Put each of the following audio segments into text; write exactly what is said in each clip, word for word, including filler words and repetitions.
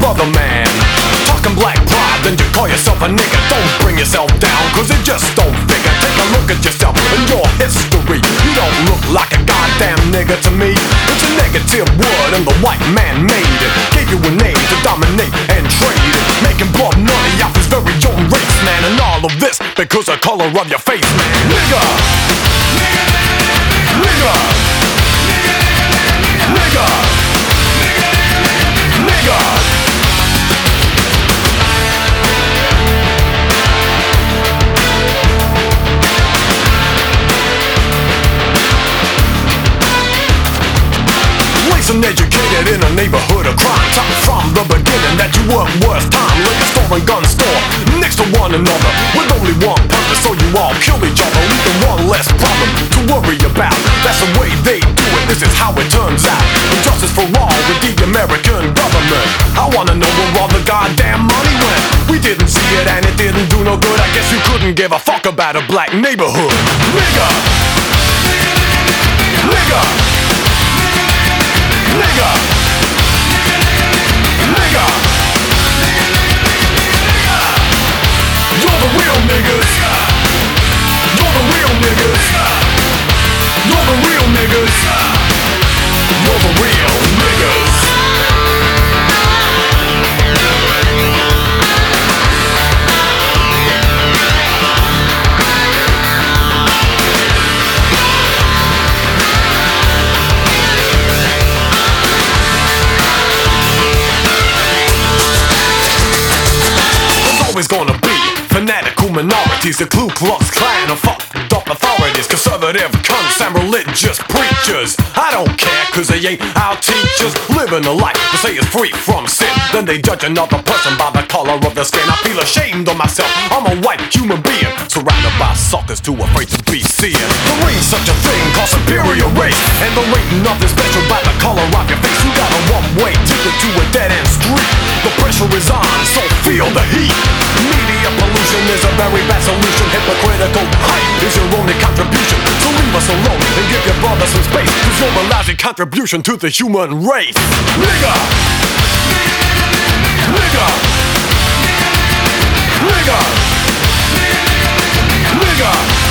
brother man. Talking black pride, then you call yourself a nigga. Don't bring yourself down, cause it just don't figure. Take a look at yourself and your history. You don't look like a goddamn nigga to me. It's a negative word and the white man made it. Gave you a name to dominate and trade it, making blood money off his very own race, man. And all of this because the color of your face, man. Nigga, nigga, nigga, nigga, nigga. Raised and educated in a neighborhood of crime. Taught from the beginning that you work worst time. Liquor store and gun store next to one another with only one purpose, so you all kill each other, leaving one less problem to worry about. That's the way they do it, this is how it turns out. Injustice for all with the American government. I wanna know where all the goddamn money went. We didn't see it and it didn't do no good. I guess you couldn't give a fuck about a black neighborhood. Nigga, nigga, nigga, nigga, you're the real niggas. You're the real niggas. You're the real niggas. You're the real niggas. Always gonna be fanatical minorities, the Ku Klux Klan and fucked up authorities, conservative cunts and religious preachers. I don't care cause they ain't our teachers. Living a life to say it's free from sin, then they judge another person by the color of their skin. I feel ashamed of myself, I'm a white human being, surrounded by suckers too afraid to be seen. There ain't such a thing called superior race, and there ain't nothing special by the color of your face. You got a one-way ticket to a dead-end street. The pressure is on, so feel the heat. Media pollution is a very bad solution. Hypocritical hype is your only contribution. So leave us alone and give your brother some space, cause you're a lousy contribution to the human race. Nigga, nigga, nigga, nigga,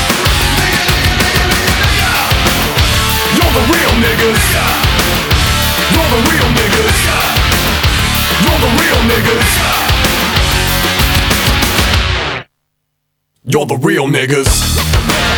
you're the real niggas. You're the real niggas. You're the real niggas. You're the real niggas.